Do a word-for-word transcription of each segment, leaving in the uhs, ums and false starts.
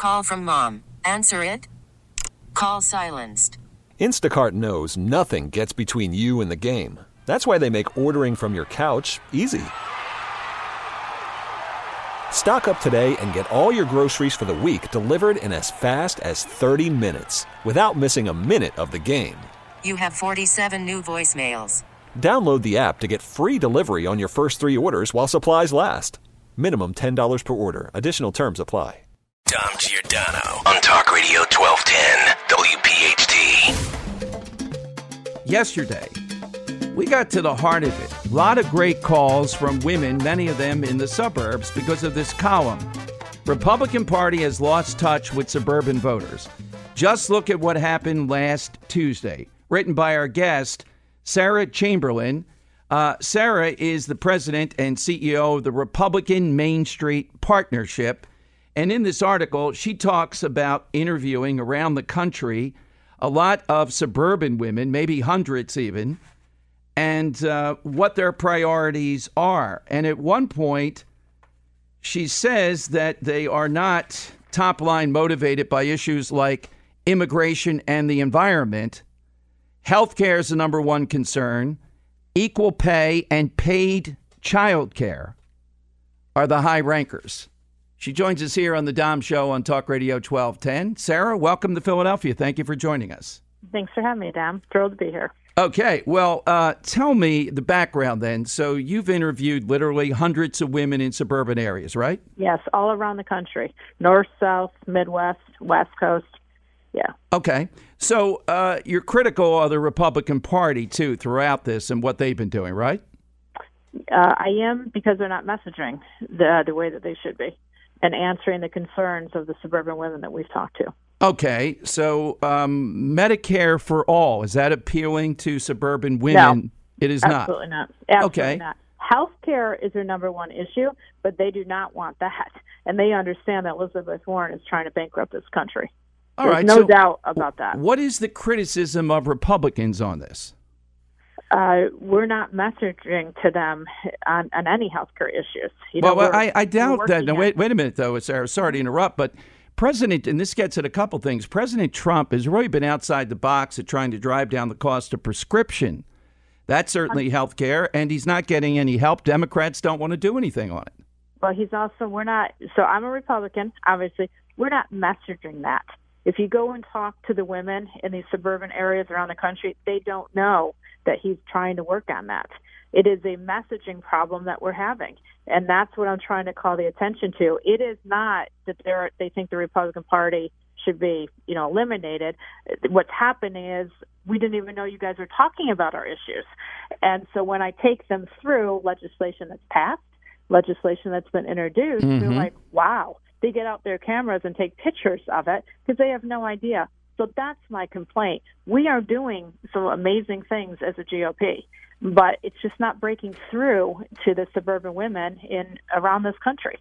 Call from mom. Answer it. Call silenced. Instacart knows nothing gets between you and the game. That's why they make ordering from your couch easy. Stock up today and get all your groceries for the week delivered in as fast as thirty minutes without missing a minute of the game. You have forty-seven new voicemails. Download the app to get free delivery on your first three orders while supplies last. Minimum ten dollars per order. Additional terms apply. Dom Giordano on Talk Radio twelve ten W P H T. Yesterday, we got to the heart of it. A lot of great calls from women, many of them in the suburbs, because of this column. Republican Party has lost touch with suburban voters. Just look at what happened last Tuesday. Written by our guest, Sarah Chamberlain. Uh, Sarah is the president and C E O of the Republican Main Street Partnership. And in this article, she talks about interviewing around the country a lot of suburban women, maybe hundreds even, and uh, what their priorities are. And at one point, she says that they are not top line motivated by issues like immigration and the environment. Healthcare is the number one concern. Equal pay and paid child care are the high rankers. She joins us here on the Dom Show on Talk Radio twelve ten. Sarah, welcome to Philadelphia. Thank you for joining us. Thanks for having me, Dom. Thrilled to be here. Okay, well, uh, tell me the background then. So you've interviewed literally hundreds of women in suburban areas, right? Yes, all around the country. North, South, Midwest, West Coast. Yeah. Okay. So uh, you're critical of the Republican Party, too, throughout this and what they've been doing, right? Uh, I am, because they're not messaging the the way that they should be and answering the concerns of the suburban women that we've talked to. Okay. So um, Medicare for all, is that appealing to suburban women? No, it is absolutely not. not. Absolutely okay. not. Health care is their number one issue, but they do not want that. And they understand that Elizabeth Warren is trying to bankrupt this country. All There's right, no so doubt about that. What is the criticism of Republicans on this? Uh, we're not messaging to them on, on any healthcare issues. You know, well, well I, I doubt that. No, on- wait, wait a minute, though, Sarah. Sorry to interrupt, but President, and this gets at a couple things, President Trump has really been outside the box at trying to drive down the cost of prescription. That's certainly health care, and he's not getting any help. Democrats don't want to do anything on it. Well, he's also, we're not, so I'm a Republican, obviously. We're not messaging that. If you go and talk to the women in these suburban areas around the country, they don't know that he's trying to work on that. It is a messaging problem that we're having, and that's what I'm trying to call the attention to. It is not that they're, they think the Republican Party should be, you know, eliminated. What's happening is we didn't even know you guys were talking about our issues. And so when I take them through legislation that's passed, legislation that's been introduced, Mm-hmm. they're like, wow. They get out their cameras and take pictures of it because they have no idea. So that's my complaint. We are doing some amazing things as a G O P, but it's just not breaking through to the suburban women in around this country.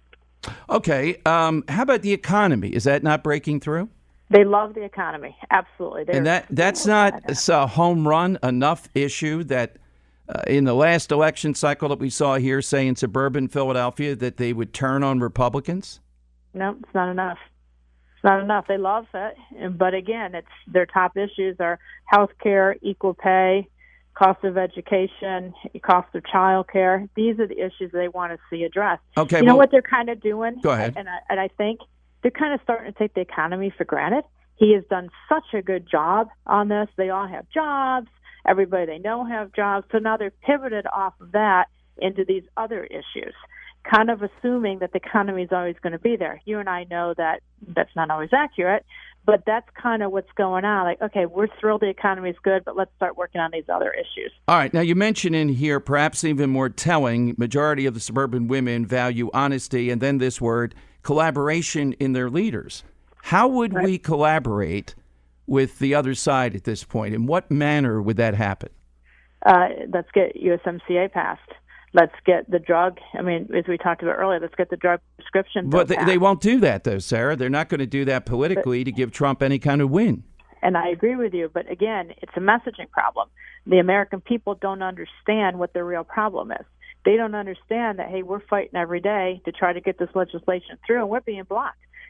Okay. Um, how about the economy? Is that not breaking through? They love the economy. Absolutely. They're and that that's not it's a home run enough issue that uh, in the last election cycle that we saw here, say in suburban Philadelphia, that they would turn on Republicans? No, it's not enough. It's not enough. They love it, but again, it's their top issues are health care, equal pay, cost of education, cost of child care. These are the issues they want to see addressed. Okay, you know well, what they're kind of doing? Go ahead. And I, and I think they're kind of starting to take the economy for granted. He has done such a good job on this. They all have jobs. Everybody they know have jobs. So now they're pivoted off of that into these other issues, kind of assuming that the economy is always going to be there. You and I know that that's not always accurate, but that's kind of what's going on. Like, okay, we're thrilled the economy is good, but let's start working on these other issues. All right. Now, you mentioned in here, perhaps even more telling, majority of the suburban women value honesty, and then this word, collaboration in their leaders. How would Right. we collaborate with the other side at this point? In what manner would that happen? Uh, let's get U S M C A passed. Let's get the drug, I mean, as we talked about earlier, let's get the drug prescription bill But they, passed. they won't do that, though, Sarah. They're not going to do that politically to give Trump any kind of win. And I agree with you, but again, it's a messaging problem. The American people don't understand what the real problem is. They don't understand that, hey, we're fighting every day to try to get this legislation through, and we're being blocked.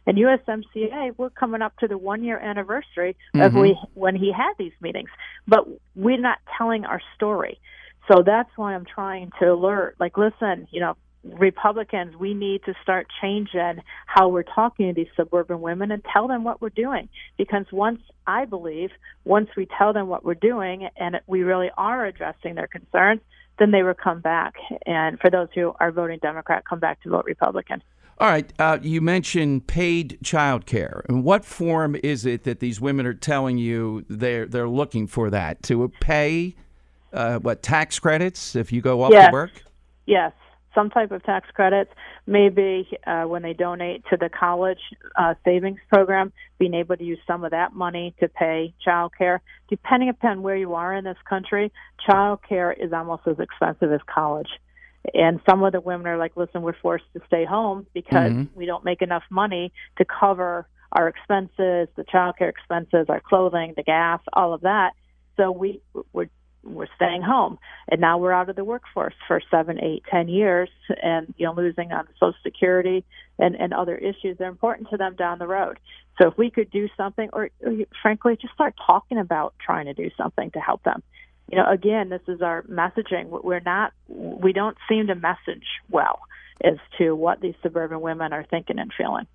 And U S M C A, we're coming up to the one-year anniversary Mm-hmm. of we, when he had these meetings. But we're not telling our story. So that's why I'm trying to alert, like, listen, you know, Republicans, we need to start changing how we're talking to these suburban women and tell them what we're doing. Because once, I believe, once we tell them what we're doing and we really are addressing their concerns, then they will come back. And for those who are voting Democrat, come back to vote Republican. All right. Uh, you mentioned paid child care. In what form is it that these women are telling you they're, they're looking for that? To pay, uh, what, tax credits if you go off Yes. to work? Yes. Some type of tax credits, maybe uh, when they donate to the college uh, savings program, being able to use some of that money to pay child care. Depending upon where you are in this country, child care is almost as expensive as college. And some of the women are like, listen, we're forced to stay home because Mm-hmm. we don't make enough money to cover our expenses, the child care expenses, our clothing, the gas, all of that. So we, we're we're staying home, and now we're out of the workforce for seven, eight, ten years, and you know, losing on Social Security and, and other issues that are important to them down the road. So if we could do something, or, or frankly, just start talking about trying to do something to help them. You know, again, this is our messaging. We're not, we don't seem to message well as to what these suburban women are thinking and feeling.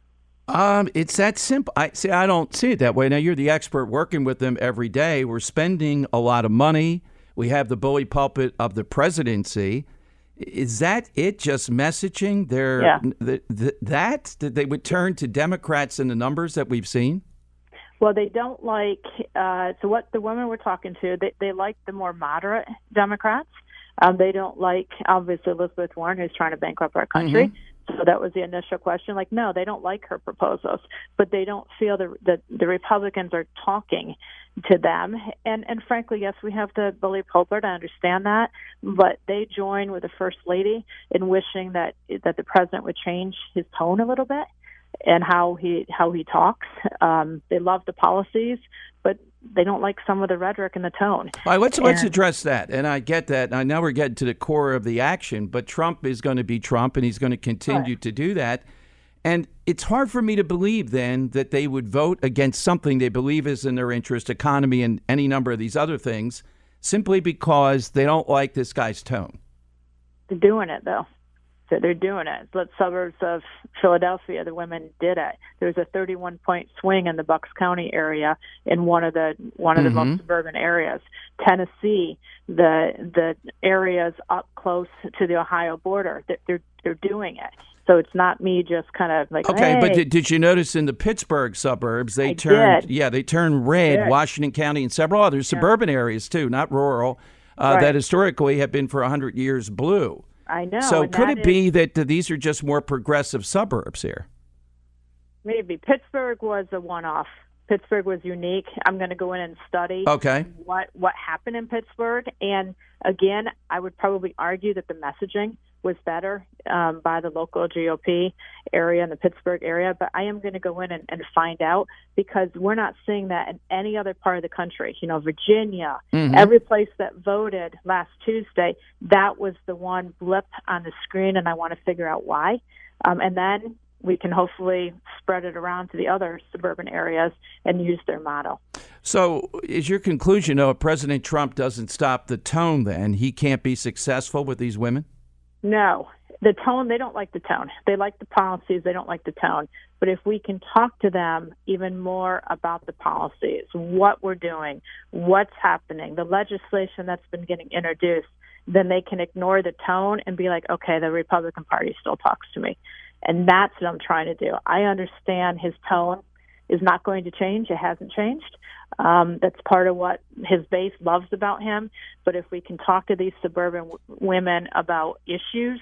Um, it's that simple. I see. I don't see it that way. Now, you're the expert working with them every day. We're spending a lot of money. We have the bully pulpit of the presidency. Is that it? Just messaging? They're, Yeah. th- th- that that they would turn to Democrats in the numbers that we've seen. Well, they don't like, uh, so what the women we're talking to, they, they like the more moderate Democrats. Um, they don't like, obviously, Elizabeth Warren, who's trying to bankrupt our country. Mm-hmm. So that was the initial question. Like, no, they don't like her proposals, but they don't feel that the, the Republicans are talking to them. And, and frankly, yes, we have the bully pulpit. I understand that. But they join with the First Lady in wishing that that the president would change his tone a little bit and how he how he talks. Um, they love the policies, but they don't like some of the rhetoric and the tone. All right, let's and, let's address that. And I get that. I know we're getting to the core of the action, but Trump is going to be Trump, and he's going to continue right. to do that. And it's hard for me to believe then that they would vote against something they believe is in their interest, economy, and any number of these other things, simply because they don't like this guy's tone. They're doing it, though. So they're doing it. But suburbs of Philadelphia, the women did it. There was a thirty-one point swing in the Bucks County area in one of the one of the Mm-hmm. most suburban areas. Tennessee, the the areas up close to the Ohio border, they're they're doing it. So it's not me just kind of like, okay, hey. but did, did you notice in the Pittsburgh suburbs they I turned did. yeah they turned red. Did. Washington County and several other suburban areas too, not rural, uh, Right. that historically have been for a hundred years blue. I know. So and could that it be is, that uh, these are just more progressive suburbs here? maybe Pittsburgh was a one-off. Pittsburgh was unique. I'm going to go in and study Okay. what what happened in Pittsburgh. And again, I would probably argue that the messaging was better um, by the local G O P area in the Pittsburgh area. But I am going to go in and, and find out, because we're not seeing that in any other part of the country. You know, Virginia, Mhm. every place that voted last Tuesday, that was the one blip on the screen, and I want to figure out why. Um, and then we can hopefully spread it around to the other suburban areas and use their model. So is your conclusion, though, if President Trump doesn't stop the tone, then he can't be successful with these women? No. The tone, they don't like the tone. They like the policies. They don't like the tone. But if we can talk to them even more about the policies, what we're doing, what's happening, the legislation that's been getting introduced, then they can ignore the tone and be like, okay, the Republican Party still talks to me. And that's what I'm trying to do. I understand his tone is not going to change. It hasn't changed. Um, that's part of what his base loves about him. But if we can talk to these suburban w- women about issues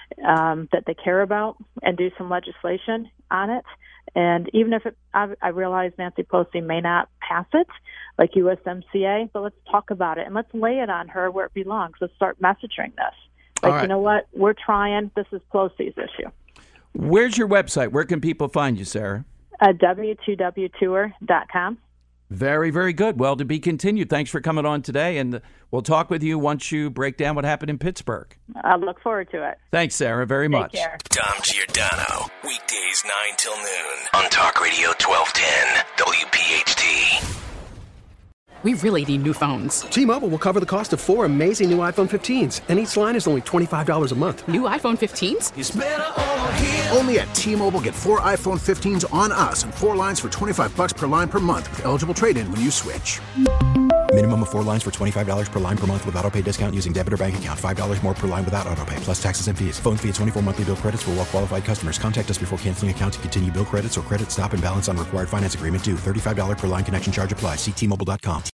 um, that they care about and do some legislation on it, and even if it, I, I realize Nancy Pelosi may not pass it, like U S M C A, but let's talk about it and let's lay it on her where it belongs. Let's start messaging this. Like, All right. You know what? We're trying. This is Pelosi's issue. Where's your website? Where can people find you, Sarah? Uh, W two W tour dot com. Very, very good. Well, to be continued. Thanks for coming on today, and we'll talk with you once you break down what happened in Pittsburgh. I look forward to it. Thanks, Sarah, very Take much. care. Dom Giordano, weekdays nine till noon on Talk Radio twelve ten W P H T. We really need new phones. T-Mobile will cover the cost of four amazing new iPhone fifteens, and each line is only twenty-five dollars a month. New iPhone fifteens? It's better over here. Only at T-Mobile, get four iPhone fifteens on us and four lines for twenty-five dollars per line per month with eligible trade-in when you switch. Minimum of four lines for twenty-five dollars per line per month with autopay discount using debit or bank account. five dollars more per line without autopay, plus taxes and fees. Phone fee at twenty-four monthly bill credits for well-qualified customers. Contact us before canceling account to continue bill credits or credit stop and balance on required finance agreement due. thirty-five dollars per line connection charge applies. See T Mobile dot com.